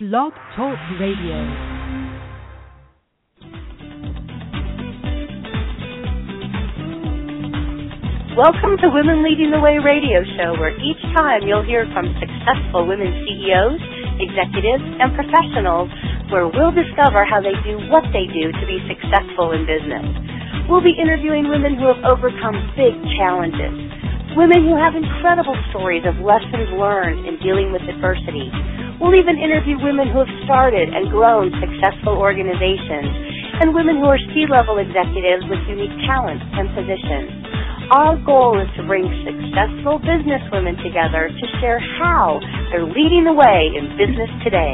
Blog Talk Radio. Welcome to Women Leading the Way radio show, where each time you'll hear from successful women CEOs, executives, and professionals, where we'll discover how they do what they do to be successful in business. We'll be interviewing women who have overcome big challenges, women who have incredible stories of lessons learned in dealing with adversity. We'll even interview women who have started and grown successful organizations, and women who are C-level executives with unique talents and positions. Our goal is to bring successful business women together to share how they're leading the way in business today.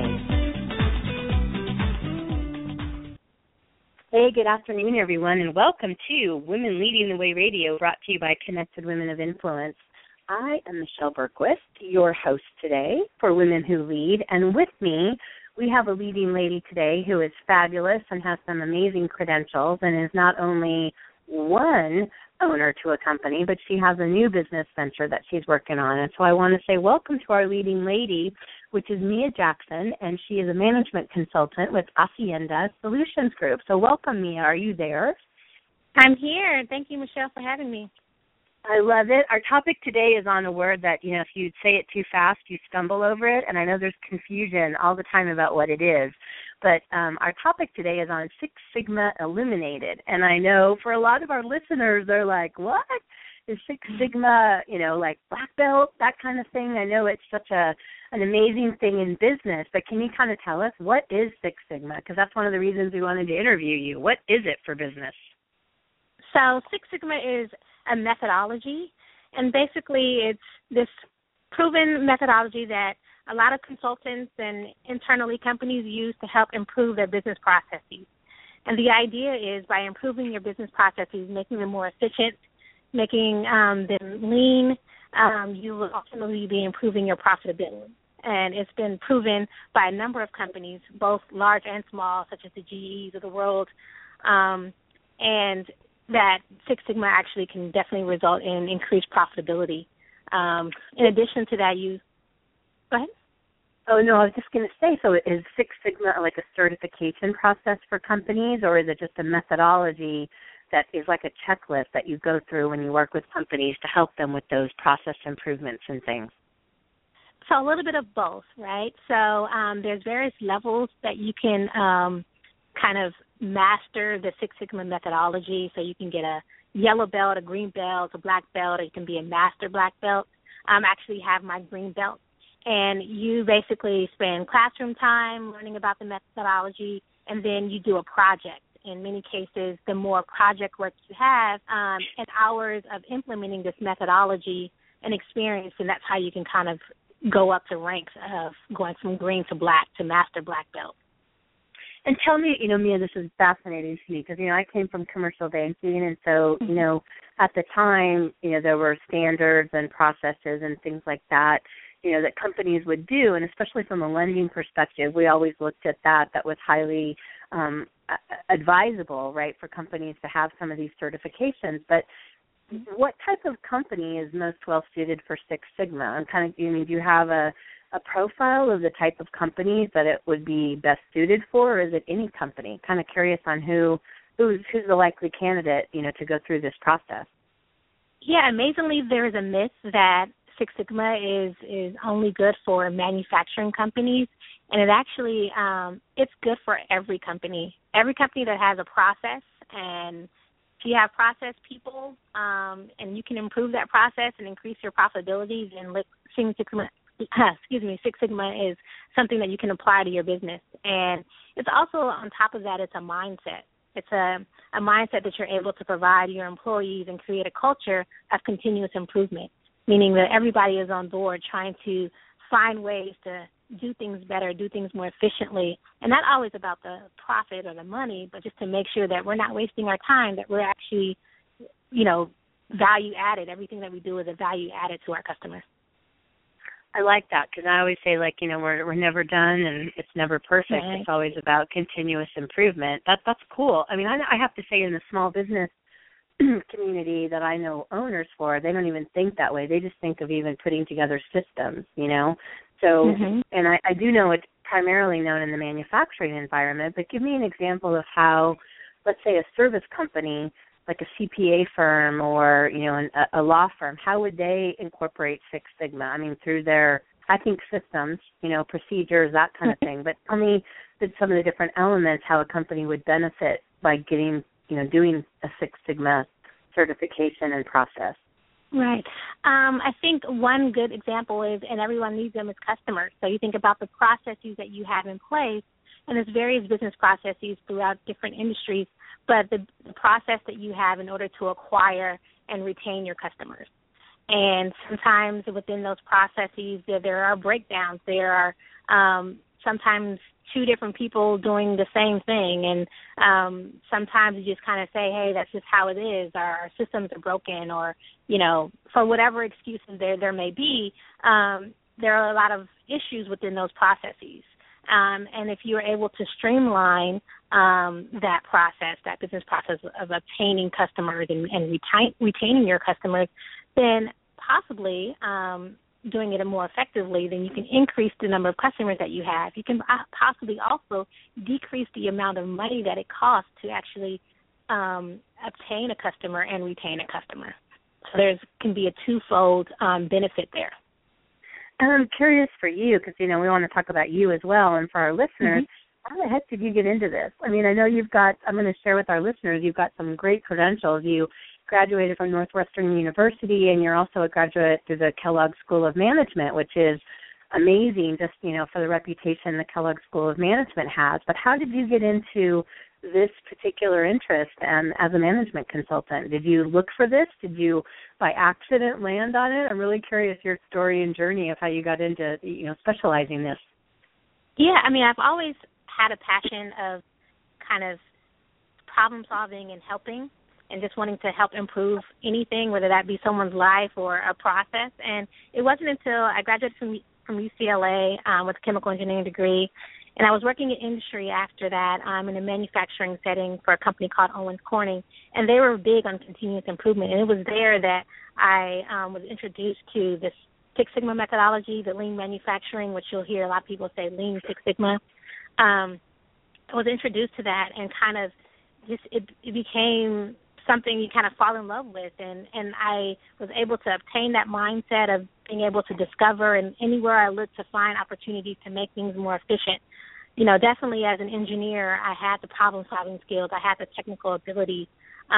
Hey, good afternoon, everyone, and welcome to Women Leading the Way Radio, brought to you by Connected Women of Influence. I am Michelle Berquist, your host today for Women Who Lead, and with me, we have a leading lady today who is fabulous and has some amazing credentials and is not only one owner to a company, but she has a new business venture that she's working on. And so I want to say welcome to our leading lady, which is Mia Jackson, and she is a management consultant with Hacienda Solutions Group. So welcome, Mia. Are you there? I'm here. Thank you, Michelle, for having me. I love it. Our topic today is on a word that, if you say it too fast, you stumble over it, and I know there's confusion all the time about what it is. But our topic today is on Six Sigma Illuminated. And I know for a lot of our listeners, they're like, what? Is Six Sigma, like black belt, that kind of thing? I know it's such an amazing thing in business, but can you kind of tell us what is Six Sigma? Because that's one of the reasons we wanted to interview you. What is it for business? So Six Sigma is a methodology, and basically it's this proven methodology that a lot of consultants and internally companies use to help improve their business processes. And the idea is by improving your business processes, making them more efficient, making them lean, you will ultimately be improving your profitability. And it's been proven by a number of companies, both large and small, such as the GEs of the world, and that Six Sigma actually can definitely result in increased profitability. In addition to that, go ahead. Oh, no, I was just going to say, so is Six Sigma like a certification process for companies, or is it just a methodology that is like a checklist that you go through when you work with companies to help them with those process improvements and things? So a little bit of both, right? So there's various levels that you can kind of master the Six Sigma methodology. So you can get a yellow belt, a green belt, a black belt, or you can be a master black belt. I actually have my green belt. And you basically spend classroom time learning about the methodology, and then you do a project. In many cases, the more project work you have and hours of implementing this methodology and experience, and that's how you can kind of go up the ranks of going from green to black to master black belt. And tell me, Mia, this is fascinating to me because, I came from commercial banking, and so, at the time, there were standards and processes and things like that, that companies would do, and especially from a lending perspective, we always looked at that was highly advisable, right, for companies to have some of these certifications. But what type of company is most well-suited for Six Sigma? I'm kind of, do you have a profile of the type of companies that it would be best suited for, or is it any company? Kind of curious on who's the likely candidate, to go through this process. Yeah, amazingly, there is a myth that Six Sigma is only good for manufacturing companies, and it actually it's good for every company. Every company that has a process, and if you have process people, and you can improve that process and increase your profitability, then Six Sigma is something that you can apply to your business. And it's also, on top of that, it's a mindset. It's a mindset that you're able to provide your employees and create a culture of continuous improvement, meaning that everybody is on board trying to find ways to do things better, do things more efficiently, and not always about the profit or the money, but just to make sure that we're not wasting our time, that we're actually, value added. Everything that we do is a value added to our customers. I like that because I always say, we're never done and it's never perfect. Right. It's always about continuous improvement. That's cool. I mean, I have to say in the small business community that I know owners for, they don't even think that way. They just think of even putting together systems, So, and I do know it primarily known in the manufacturing environment, but give me an example of how, let's say, a service company, like a CPA firm or, a law firm, how would they incorporate Six Sigma? I mean, through their, I think, systems, procedures, that kind of thing. But tell me some of the different elements, how a company would benefit by getting, doing a Six Sigma certification and process. Right. I think one good example is, and everyone needs them, is customers. So you think about the processes that you have in place, and there's various business processes throughout different industries, but the process that you have in order to acquire and retain your customers. And sometimes within those processes, there are breakdowns. There are sometimes two different people doing the same thing, and sometimes you just kind of say, hey, that's just how it is, our systems are broken, or, for whatever excuses there may be, there are a lot of issues within those processes. And if you're able to streamline that process, that business process of obtaining customers and retaining your customers, then possibly doing it more effectively, then you can increase the number of customers that you have. You can possibly also decrease the amount of money that it costs to actually obtain a customer and retain a customer. So can be a twofold benefit there. And I'm curious for you, because, we want to talk about you as well, and for our listeners, how the heck did you get into this? I mean, I know I'm going to share with our listeners, you've got some great credentials. You graduated from Northwestern University, and you're also a graduate through the Kellogg School of Management, which is amazing just, for the reputation the Kellogg School of Management has. But how did you get into this particular interest as a management consultant? Did you look for this? Did you, by accident, land on it? I'm really curious your story and journey of how you got into, specializing this. Yeah, I mean, I've always had a passion of kind of problem solving and helping, and just wanting to help improve anything, whether that be someone's life or a process. And it wasn't until I graduated from UCLA with a chemical engineering degree, and I was working in industry after that in a manufacturing setting for a company called Owens Corning, and they were big on continuous improvement. And it was there that I was introduced to this Six Sigma methodology, the lean manufacturing, which you'll hear a lot of people say Lean Six Sigma. I was introduced to that, and kind of just it became something you kind of fall in love with, and I was able to obtain that mindset of being able to discover, and anywhere I looked to find opportunities to make things more efficient. Definitely as an engineer, I had the problem-solving skills, I had the technical ability,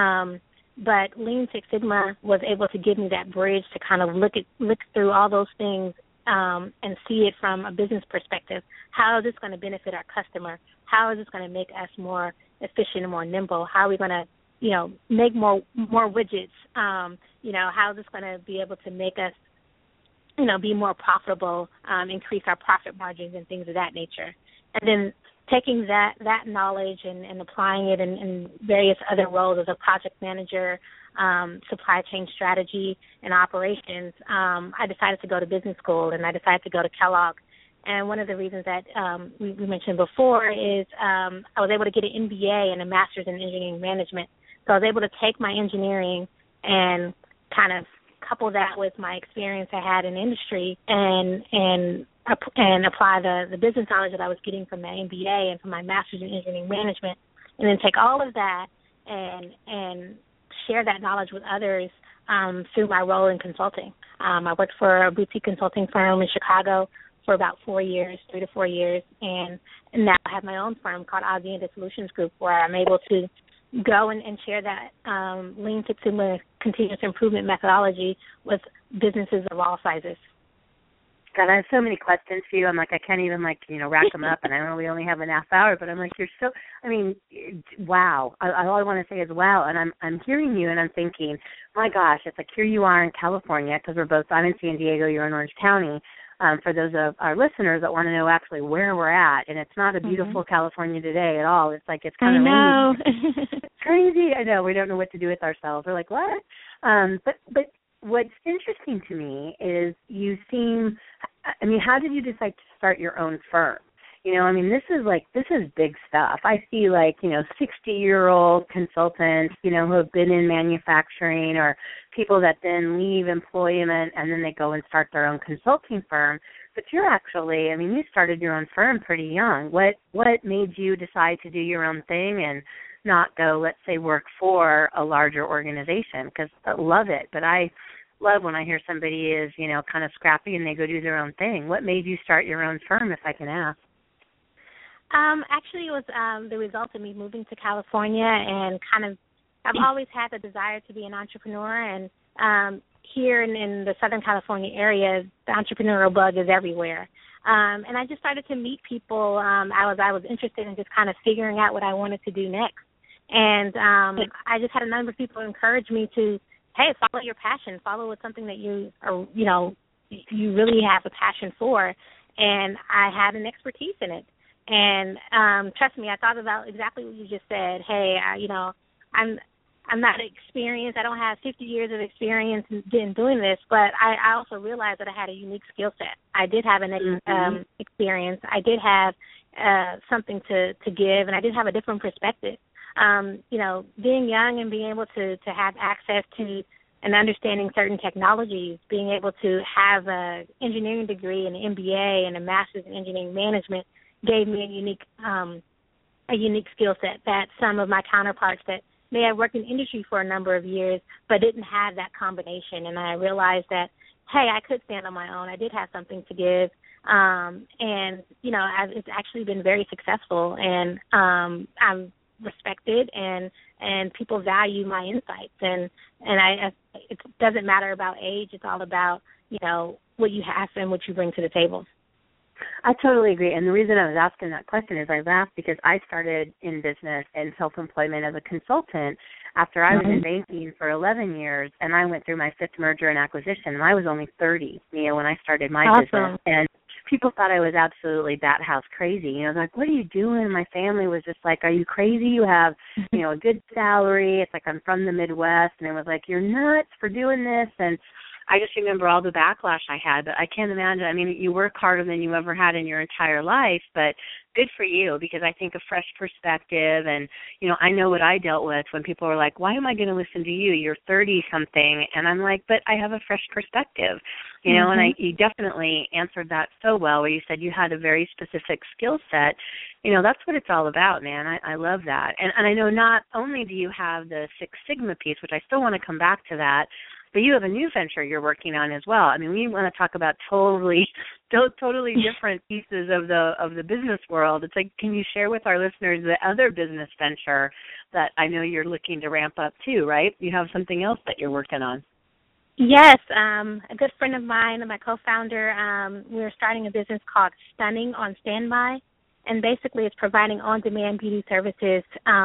but Lean Six Sigma was able to give me that bridge to kind of look through all those things and see it from a business perspective. How is this going to benefit our customer? How is this going to make us more efficient and more nimble? How are we going to make more widgets? How is this going to be able to make us, be more profitable, increase our profit margins and things of that nature? And then taking that knowledge and applying it in various other roles as a project manager, supply chain strategy, and operations, I decided to go to business school, and I decided to go to Kellogg. And one of the reasons that we mentioned before is I was able to get an MBA and a master's in engineering management. So I was able to take my engineering and kind of couple that with my experience I had in industry and apply the business knowledge that I was getting from my MBA and from my master's in engineering management, and then take all of that and share that knowledge with others through my role in consulting. I worked for a boutique consulting firm in Chicago for about 3 to 4 years, and now I have my own firm called Azienda Solutions Group, where I'm able to go and share that Lean Six Sigma continuous improvement methodology with businesses of all sizes. God, I have so many questions for you. I'm like, I can't even rack them up, and I know we only have an half hour, but I'm like, wow. All I want to say is wow, and I'm hearing you, and I'm thinking, my gosh, it's like here you are in California, because I'm in San Diego, you're in Orange County. For those of our listeners that want to know actually where we're at, and it's not a beautiful California today at all. It's like it's kind of rainy. It's crazy. I know. We don't know what to do with ourselves. We're like, what? But what's interesting to me is how did you decide to start your own firm? This is big stuff. I see 60-year-old consultants, who have been in manufacturing, or people that then leave employment and then they go and start their own consulting firm. But you're actually, I mean, you started your own firm pretty young. What made you decide to do your own thing and not go, let's say, work for a larger organization? Because I love it, but I love when I hear somebody is, you know, kind of scrappy and they go do their own thing. What made you start your own firm, if I can ask? Actually, it was the result of me moving to California and kind of, I've always had the desire to be an entrepreneur, and here in the Southern California area, the entrepreneurial bug is everywhere. And I just started to meet people. I was interested in just kind of figuring out what I wanted to do next. And I just had a number of people encourage me to, hey, follow your passion, follow with something that you are, you know, you really have a passion for. And I had an expertise in it. And trust me, I thought about exactly what you just said. Hey, you know, I'm not experienced. I don't have 50 years of experience in doing this, but I also realized that I had a unique skill set. I did have an experience. I did have something to give, and I did have a different perspective. You know, being young and being able to have access to and understanding certain technologies, being able to have an engineering degree, an MBA, and a master's in engineering management gave me a unique skill set that some of my counterparts that may have worked in industry for a number of years but didn't have that combination. And I realized that, hey, I could stand on my own. I did have something to give. And, you know, it's actually been very successful. And I'm respected and people value my insights. And it doesn't matter about age. It's all about, you know, what you have and what you bring to the table. I totally agree. And the reason I was asking that question is I laughed because I started in business and self-employment as a consultant after I was in banking for 11 years, and I went through my 5th merger and acquisition, and I was only 30, you know, when I started my business. And people thought I was absolutely bat house crazy. You know, they're like, what are you doing? My family was just like, are you crazy? You have, you know, a good salary. It's like I'm from the Midwest. And it was like, you're nuts for doing this. And I just remember all the backlash I had, but I can't imagine. I mean, you work harder than you ever had in your entire life, but good for you, because I think a fresh perspective, and, you know, I know what I dealt with when people were like, why am I going to listen to you? You're 30-something. And I'm like, but I have a fresh perspective, you know, and you definitely answered that so well, where you said you had a very specific skill set. You know, that's what it's all about, man. I love that. And I know not only do you have the Six Sigma piece, which I still want to come back to that, but you have a new venture you're working on as well. I mean, we want to talk about totally different pieces of the business world. It's like, can you share with our listeners the other business venture that I know you're looking to ramp up too, right? You have something else that you're working on. Yes, a good friend of mine and my co-founder, we're starting a business called Stunning on Standby, and basically it's providing on-demand beauty services.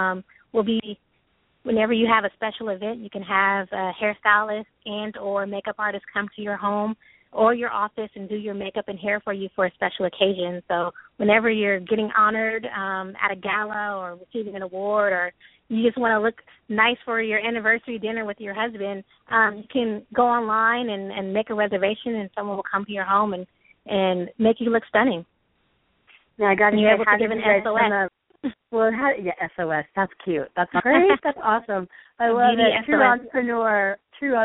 Whenever you have a special event, you can have a hairstylist and or makeup artist come to your home or your office and do your makeup and hair for you for a special occasion. So whenever you're getting honored at a gala or receiving an award, or you just want to look nice for your anniversary dinner with your husband, you can go online and make a reservation, and someone will come to your home and make you look stunning. Now, I got to you're able to give an SOS. Well, SOS, that's cute. That's great. That's awesome. I love it. True entrepreneur.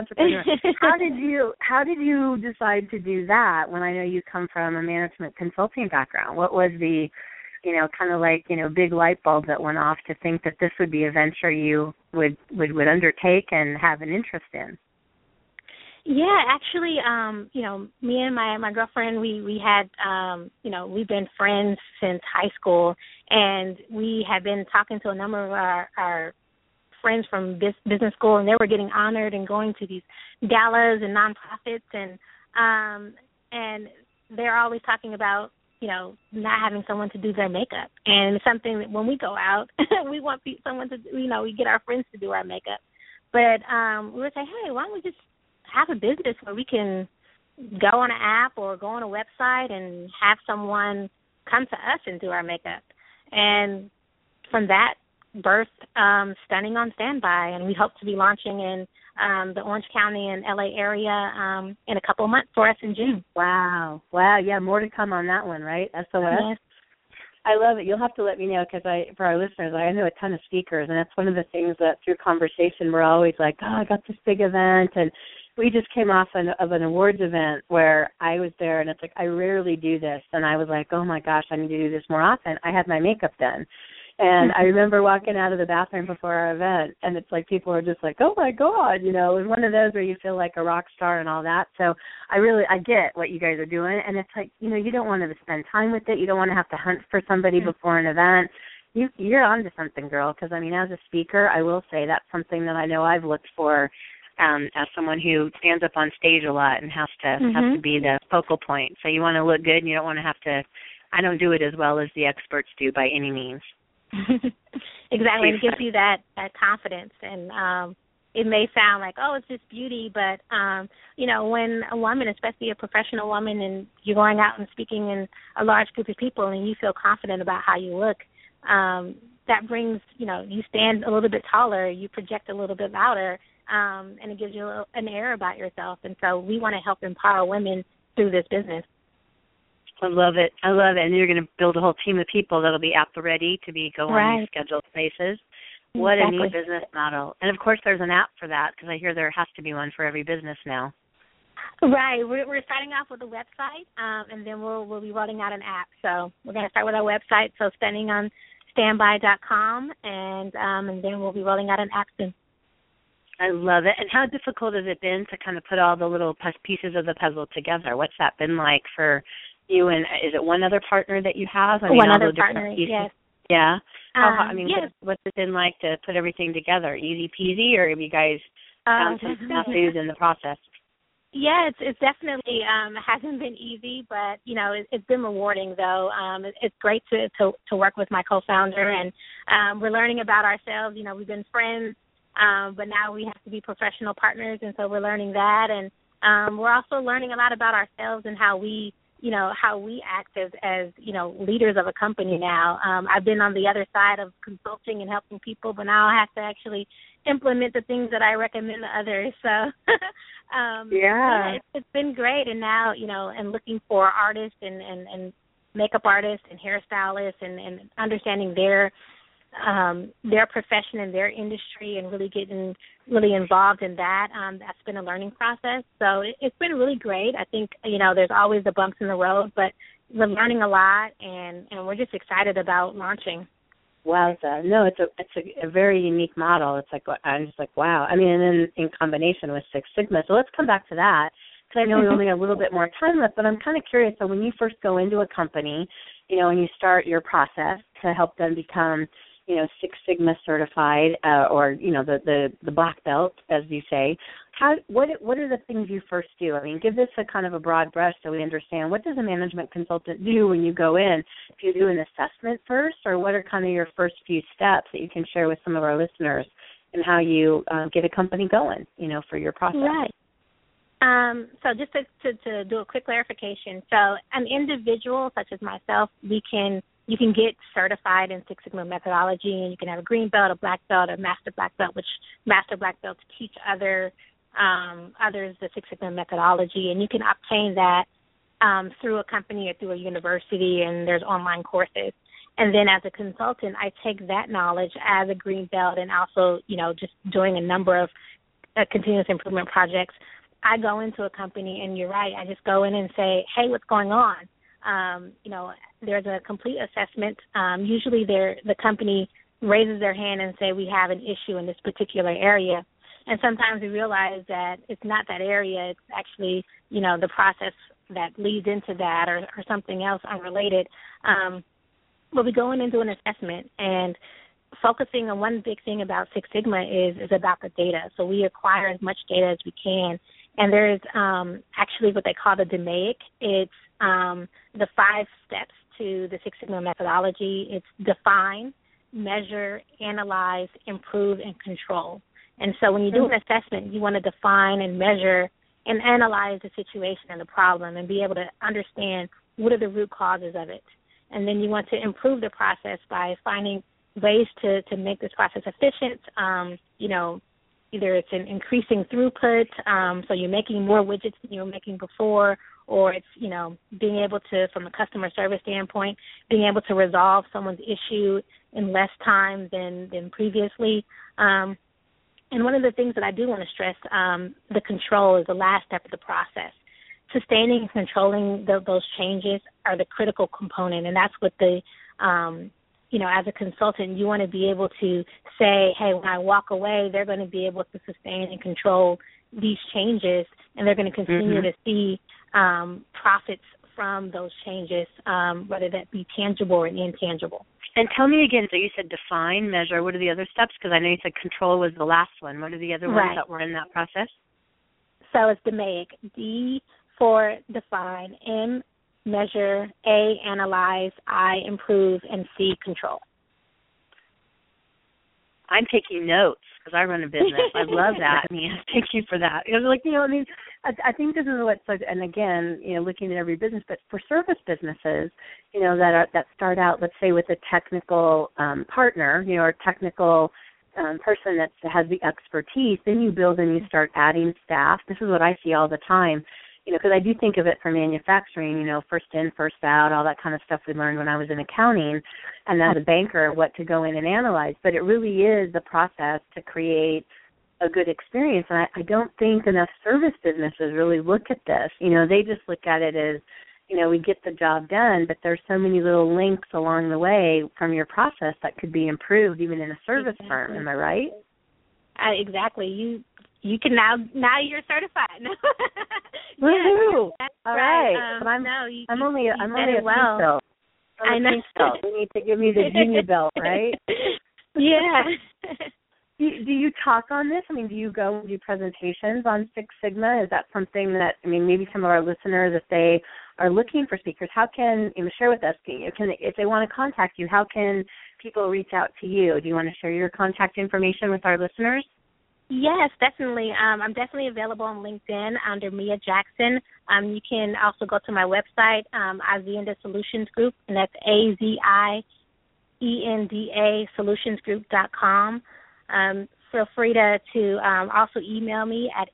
How did you decide to do that when I know you come from a management consulting background? What was the, you know, kind of like, you know, big light bulb that went off to think that this would be a venture you would undertake and have an interest in? Yeah, actually, you know, me and my girlfriend, we had, you know, we've been friends since high school, and we had been talking to a number of our friends from business school, and they were getting honored and going to these galas and nonprofits, and they're always talking about, you know, not having someone to do their makeup. And it's something that when we go out, we want someone to, you know, we get our friends to do our makeup. But we would say, hey, why don't we just have a business where we can go on an app or go on a website and have someone come to us and do our makeup. And from that birthed Stunning on Standby, and we hope to be launching in the Orange County and LA area in a couple of months for us in June. Wow. Yeah, more to come on that one, right? SOS? Yes. I love it. You'll have to let me know, because for our listeners, I know a ton of speakers, and that's one of the things that through conversation we're always like, oh, I got this big event, and we just came off of an awards event where I was there, and it's like I rarely do this, and I was like, oh my gosh, I need to do this more often. I had my makeup done, and I remember walking out of the bathroom before our event, and it's like people are just like, oh my God, you know, it was one of those where you feel like a rock star and all that. So I get what you guys are doing, and it's like, you know, you don't want to spend time with it. You don't want to have to hunt for somebody before an event. You're onto something, girl, because, I mean, as a speaker, I will say that's something that I know I've looked for as someone who stands up on stage a lot and has to be the focal point. So you want to look good, and you don't want to have to – I don't do it as well as the experts do by any means. Exactly. It gives you that confidence. And it may sound like, oh, it's just beauty, but, you know, when a woman, especially a professional woman, and you're going out and speaking in a large group of people and you feel confident about how you look, that brings, you know, you stand a little bit taller, you project a little bit louder, and it gives you an air about yourself. And so we want to help empower women through this business. I love it. And you're going to build a whole team of people that'll be at the ready to be going on these scheduled places. What a neat business model. And, of course, there's an app for that, because I hear there has to be one for every business now. Right. We're starting off with a website, and then we'll be rolling out an app. So we're going to start with our website, so standingonstandby.com, and then we'll be rolling out an app soon. I love it. And how difficult has it been to kind of put all the little pieces of the puzzle together? What's that been like for you? And is it one other partner that you have? I mean, one other partner, yes. Yeah. Yes. What's it been like to put everything together? Easy peasy, or have you guys found some snafus in the process? Yeah, it's definitely hasn't been easy, but you know it's been rewarding though. It's great to work with my co-founder, and we're learning about ourselves. You know, we've been friends, but now we have to be professional partners, and so we're learning that, and we're also learning a lot about ourselves and how we act as leaders of a company now. I've been on the other side of consulting and helping people, but now I have to actually implement the things that I recommend to others. So, it's been great. And now, and looking for artists and makeup artists and hairstylists and understanding their profession and their industry and really getting really involved in that. That's been a learning process. So it's been really great. I think, there's always the bumps in the road, but we're learning a lot, and we're just excited about launching. Wowza. No, it's a very unique model. It's like, I'm just like, wow. I mean, and then in combination with Six Sigma. So let's come back to that, because I know we only have a little bit more time left, but I'm kind of curious. So when you first go into a company, and you start your process to help them become, Six Sigma certified, or the black belt, as you say, what are the things you first do? I mean, give this a kind of a broad brush so we understand. What does a management consultant do when you go in? Do you do an assessment first, or what are kind of your first few steps that you can share with some of our listeners, and how you get a company going, for your process? Right. So just to do a quick clarification, so an individual such as myself, you can get certified in Six Sigma methodology, and you can have a green belt, a black belt, a master black belt, which master black belts teach others the Six Sigma methodology, and you can obtain that through a company or through a university, and there's online courses. And then as a consultant, I take that knowledge as a green belt, and also, just doing a number of continuous improvement projects. I go into a company, and you're right, I just go in and say, hey, what's going on? There's a complete assessment. Usually the company raises their hand and say, we have an issue in this particular area. And sometimes we realize that it's not that area. It's actually, the process that leads into that or something else unrelated. But we go in and do an assessment, and focusing on one big thing about Six Sigma is about the data. So we acquire as much data as we can. And there's actually what they call the DMAIC. It's the 5 steps to the Six Sigma methodology. It's define, measure, analyze, improve, and control. And so when you do an assessment, you want to define and measure and analyze the situation and the problem and be able to understand what are the root causes of it. And then you want to improve the process by finding ways to make this process efficient, either it's an increasing throughput, so you're making more widgets than you were making before, or it's, being able to, from a customer service standpoint, being able to resolve someone's issue in less time than previously. And one of the things that I do want to stress, the control is the last step of the process. Sustaining and controlling those changes are the critical component, and that's what as a consultant, you want to be able to say, hey, when I walk away, they're going to be able to sustain and control these changes, and they're going to continue to see profits from those changes, whether that be tangible or intangible. And tell me again, so you said define, measure. What are the other steps? Because I know you said control was the last one. What are the other ones that were in that process? So it's DMAIC. D for define, M, measure, A, analyze, I, improve, and C, control. I'm taking notes because I run a business. I love that. Thank you for that. Because, I think this is what's like, and again, looking at every business, but for service businesses, that start out, let's say, with a technical partner, or technical person that has the expertise, then you build and you start adding staff. This is what I see all the time. Because I do think of it for manufacturing, first in, first out, all that kind of stuff we learned when I was in accounting and as a banker, what to go in and analyze. But it really is the process to create a good experience. And I don't think enough service businesses really look at this. They just look at it as, we get the job done, but there's so many little links along the way from your process that could be improved even in a service firm. Am I right? Exactly. You can now you're certified. Woohoo! That's all right. I'm only a pink belt. I know. You need to give me the junior belt, right? Yeah. Do you talk on this? Do you go and do presentations on Six Sigma? Is that something that, maybe some of our listeners, if they are looking for speakers, how can, share with us, if they want to contact you, how can people reach out to you? Do you want to share your contact information with our listeners? Yes, definitely. I'm definitely available on LinkedIn under Mia Jackson. You can also go to my website, Azienda Solutions Group, and that's AZIENDA solutionsgroup.com. Feel free to also email me at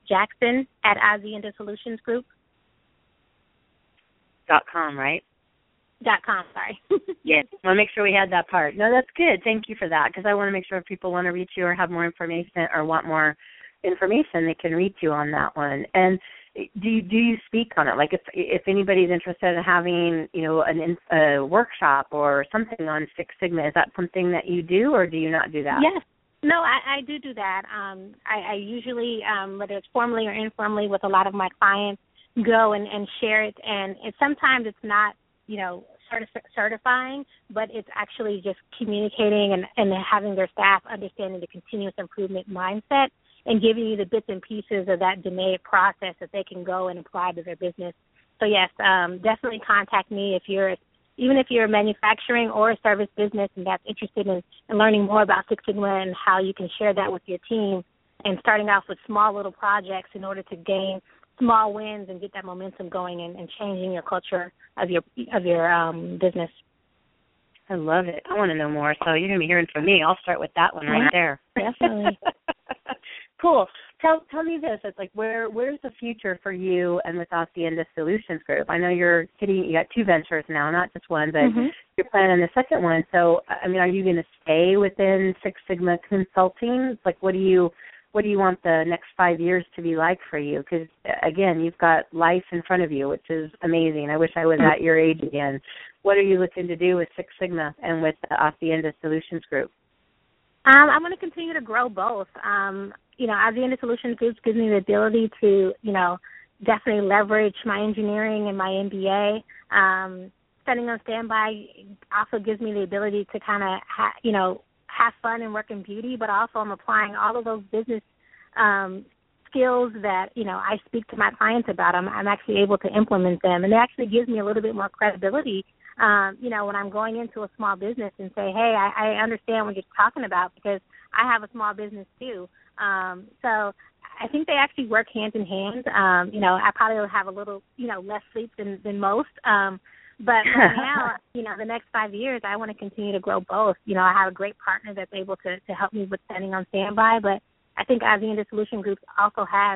mjackson@aziendasolutionsgroup.com, right? .com, sorry. Yes, I want to make sure we had that part. No, that's good. Thank you for that, because I want to make sure if people want to reach you or have more information or want more information, they can reach you on that one. And do you speak on it? Like if anybody's interested in having, a workshop or something on Six Sigma, is that something that you do or do you not do that? Yes. No, I do that. I usually, whether it's formally or informally with a lot of my clients, go and share it. And sometimes it's not, certifying, but it's actually just communicating and having their staff understanding the continuous improvement mindset and giving you the bits and pieces of that DMAIC process that they can go and apply to their business. So, yes, definitely contact me even if you're a manufacturing or a service business and that's interested in learning more about Six Sigma and how you can share that with your team and starting off with small little projects in order to gain small wins and get that momentum going and changing your culture of your business. I love it. I want to know more, so you're going to be hearing from me. I'll start with that one right there. Definitely. Cool. Tell me this. It's like where's the future for you and with Azienda Solutions Group? I know you got two ventures now, not just one, but you're planning the second one. So, are you going to stay within Six Sigma Consulting? Like, what do you want the next 5 years to be like for you? Because, again, you've got life in front of you, which is amazing. I wish I was at your age again. What are you looking to do with Six Sigma and with the Azienda Solutions Group? I'm going to continue to grow both. Azienda Solutions Group gives me the ability to, definitely leverage my engineering and my MBA. Standing on standby also gives me the ability to kind of, have fun and work in beauty, but also I'm applying all of those business skills that, I speak to my clients about. I'm actually able to implement them, and it actually gives me a little bit more credibility, when I'm going into a small business and say, hey, I understand what you're talking about because I have a small business too. So I think they actually work hand in hand. I probably will have a little, less sleep than most. But right now, the next 5 years, I want to continue to grow both. I have a great partner that's able to help me with standing on standby, but I think Azienda Solution Group also has,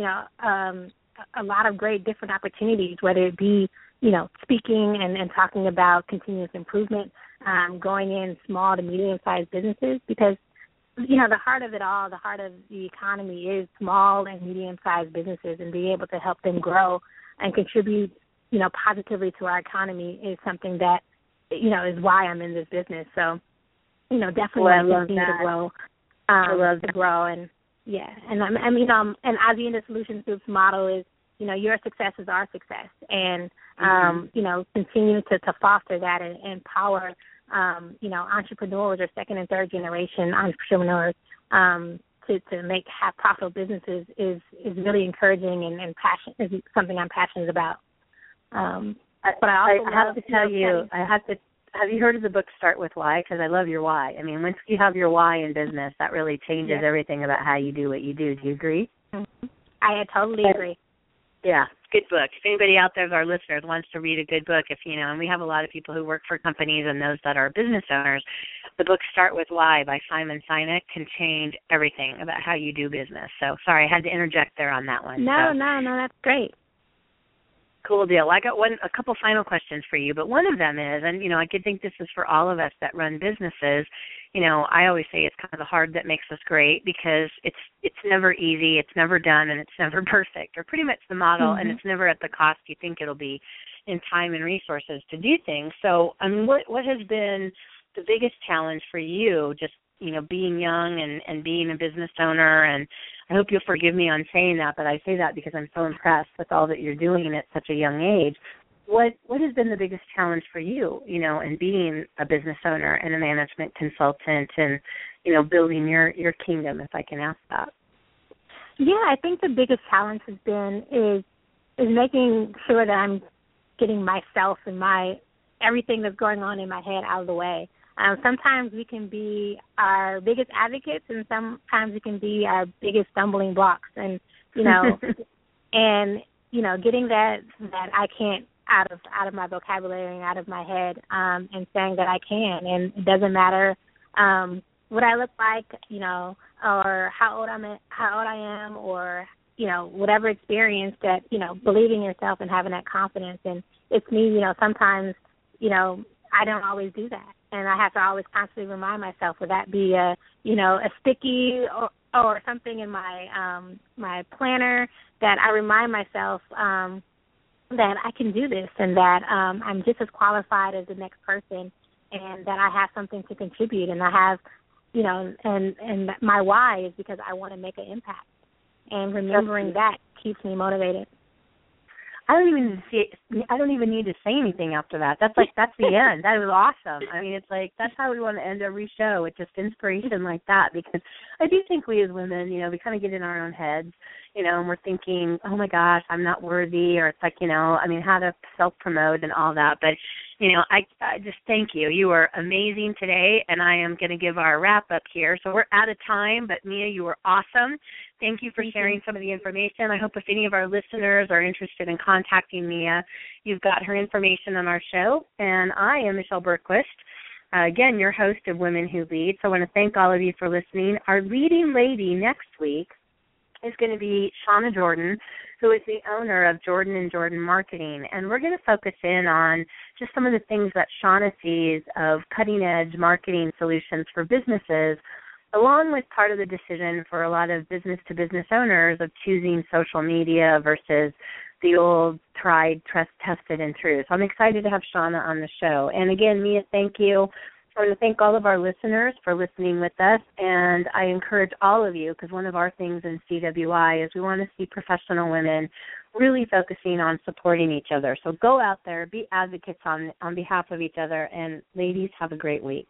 a lot of great different opportunities, whether it be, speaking and talking about continuous improvement, going in small to medium-sized businesses, because the heart of it all, the heart of the economy is small and medium-sized businesses, and being able to help them grow and contribute, positively to our economy is something that, is why I'm in this business. So, definitely continue to grow, and yeah. And and Azienda Solutions Group's motto is, your success is our success, and continue to foster that and empower, entrepreneurs or second and third generation entrepreneurs to have profitable businesses is really encouraging and passion is something I'm passionate about. But I have to tell you, have you heard of the book Start With Why? Because I love your why. I mean, once you have your why in business, that really changes everything about how you do what you do. Do you agree? Mm-hmm. I totally agree. Yeah, good book. If anybody out there, our listeners, wants to read a good book, and we have a lot of people who work for companies and those that are business owners, the book Start With Why by Simon Sinek can change everything about how you do business. So, sorry, I had to interject there on that one. No, that's great. Cool deal. I got a couple final questions for you, but one of them is, and I could think this is for all of us that run businesses. I always say it's kind of the hard that makes us great, because it's never easy, it's never done, and it's never perfect, or pretty much the model, and it's never at the cost you think it'll be in time and resources to do things. So, what has been the biggest challenge for you, just being young and being a business owner? And I hope you'll forgive me on saying that, but I say that because I'm so impressed with all that you're doing at such a young age. What has been the biggest challenge for you, in being a business owner and a management consultant and, building your kingdom, if I can ask that? Yeah, I think the biggest challenge has been is making sure that I'm getting myself and everything that's going on in my head out of the way. Sometimes we can be our biggest advocates, and sometimes we can be our biggest stumbling blocks. And getting that I can't out of my vocabulary and out of my head, and saying that I can, and it doesn't matter what I look like, or how old I am, or whatever experience, that believing in yourself and having that confidence. And it's me, sometimes I don't always do that. And I have to always constantly remind myself, would that be a sticky or something in my planner, that I remind myself that I can do this, and that I'm just as qualified as the next person, and that I have something to contribute, and I have, and my why is because I want to make an impact. And remembering that keeps me motivated. I don't even need to say anything after that. That's the end. That was awesome. I mean, it's like, that's how we want to end every show, with just inspiration like that, because I do think we as women, we kind of get in our own heads, and we're thinking, oh my gosh, I'm not worthy, or it's like, how to self-promote and all that. But, I just thank you. You are amazing today, and I am going to give our wrap-up here. So we're out of time, but Mia, you were awesome. Thank you for sharing some of the information. I hope if any of our listeners are interested in contacting Mia, you've got her information on our show. And I am Michelle Bergquist, again, your host of Women Who Lead. So I want to thank all of you for listening. Our leading lady next week is going to be Shauna Jordan, who is the owner of Jordan & Jordan Marketing. And we're going to focus in on just some of the things that Shauna sees of cutting-edge marketing solutions for businesses, along with part of the decision for a lot of business-to-business owners of choosing social media versus the old tried, tested, and true. So I'm excited to have Shauna on the show. And again, Mia, thank you. I want to thank all of our listeners for listening with us, and I encourage all of you, because one of our things in CWI is we want to see professional women really focusing on supporting each other. So go out there, be advocates on behalf of each other, and ladies, have a great week.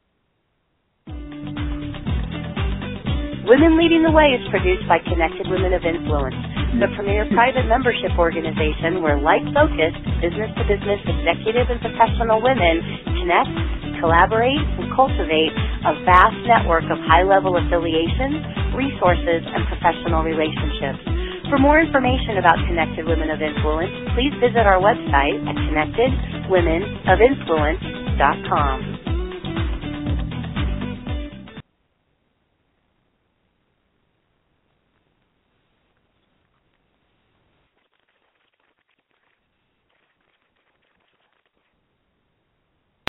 Women Leading the Way is produced by Connected Women of Influence, the premier private membership organization where like-focused, business-to-business executive and professional women connect, collaborate, and cultivate a vast network of high-level affiliations, resources, and professional relationships. For more information about Connected Women of Influence, please visit our website at connectedwomenofinfluence.com.